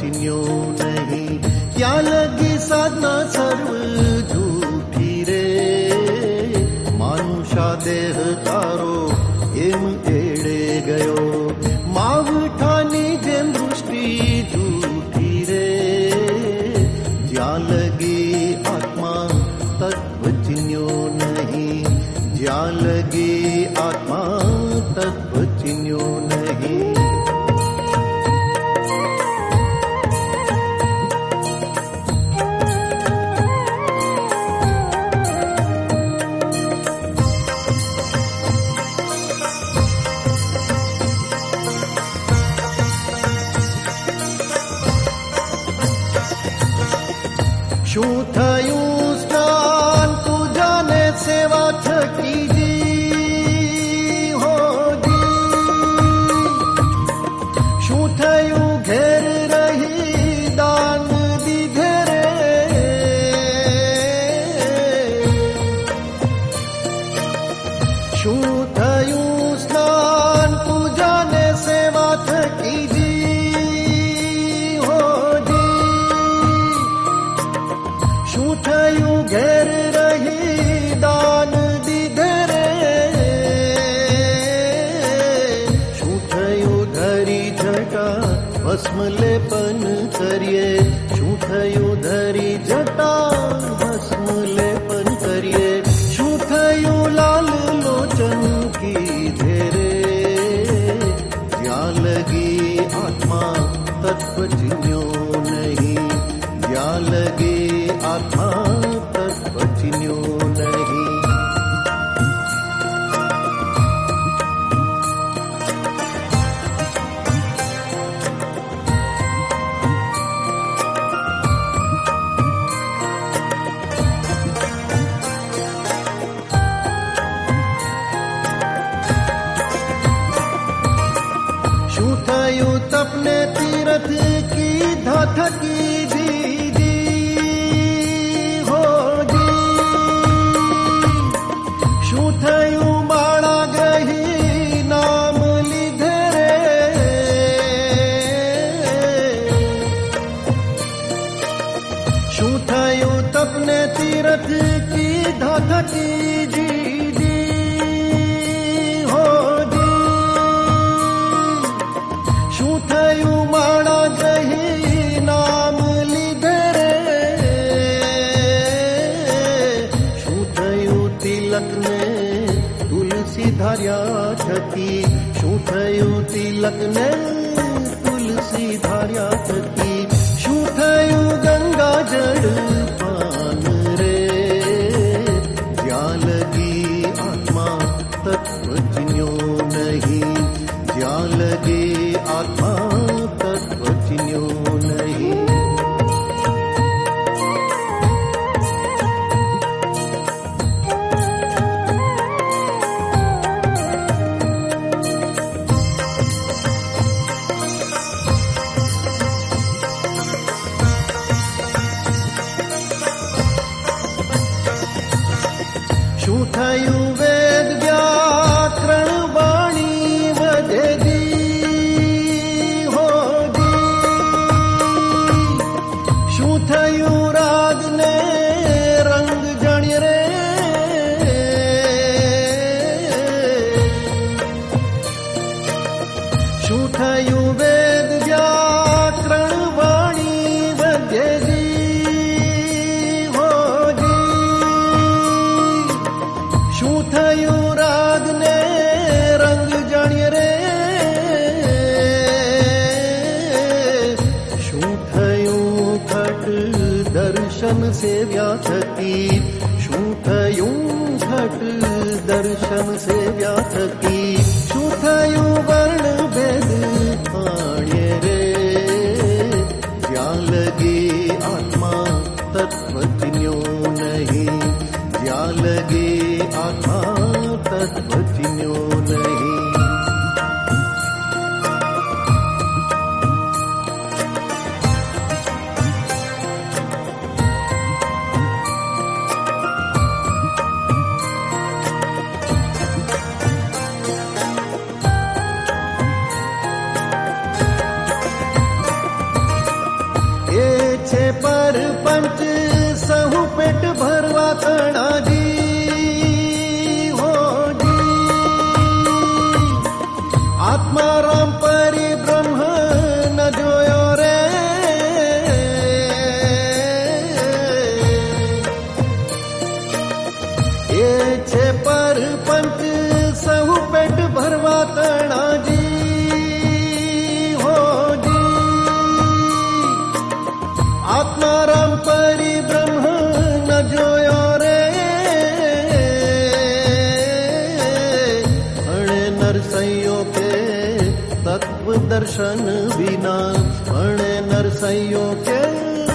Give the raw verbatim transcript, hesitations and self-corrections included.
चिन्यो नहीं। क्या लगी साधना सर्व झूठी रे, मानुषा देह तारो एम एड़े गयो। मावठानी जेम दृष्टि झूठी रे, ज्या लगी आत्मा तत्व चिन्यो नहीं। ज्या लगी आत्मा तत्व चिन्यो नहीं। શું થયું સ્નાન પૂજાને સેવા થકી જી હોજી। શું થયું ઘેર રહી દાન દીધે રે। શું થયું સ્નાન પૂજાને સેવા થકી જી થયું ઘેર રહી દાન દીધે રે। શું થયું ધરી જટા ભસ્મ લેપન કરીએ। શું થયું ધરી જટા ભસ્મ લેપન કરીએ। શું થયું લાલ લોચન કીધે રે। જ્યાં લગી આત્મા તત્વ ચિન્યો નહીં। જ્યાં લગી आत्मा तत्व चिन्यो नहीं। શું થયું તપને તીરથ की ધથકી જી। થયું માળા ગ્રહી નામ લીધે રે। શું થયું તપને તીરથ કીધા થકી જી જી હોજી। શું થયું માળા ગ્રહી નામ લીધે રે। શું થયું તિલકને तुलसी धार्या थकी। શું થયું તિલકને तुलसी धार्या थकी। શું થયું ગંગા જળ પાન રે। જ્યાં લગી આત્મા તત્વ ચિન્યો નહીં। જ્યાં લગી આત્મા તત્વ ચિન્યો નહીં। શું થયું વેદ વ્યાકરણ વાણી વધેજી હોજી। શું થયું રાગ ને રંગ જાણી રે। શું થયું વેદ વ્યાકરણ વાણી વધેજી શું થયું રાગ ને રંગ જાણીએ રે। શું થયું ઘટ દર્શન સેવ્યા થકી। શું થયું ઘટ દર્શન સેવ્યા થકી। શું થયું વર્ણ ભેદ પાણીએ રે। જ્યાં લગી આત્મા તત્વ ચિન્યો નહીં। જ્યાં લગી आत्मा तत्व चिन्यो नहीं। पेट भरवा तणा जी हो जी। आत्मा राम परि ब्रह्म न जोयो रे, ये छे पर पंच सहु पेट भरवा तणा जी हो जी। आत्मा राम परि ब्रह्म न जोयो रे, अणे नरसैयो के तत्व दर्शन बिना, अणे नरसैयो के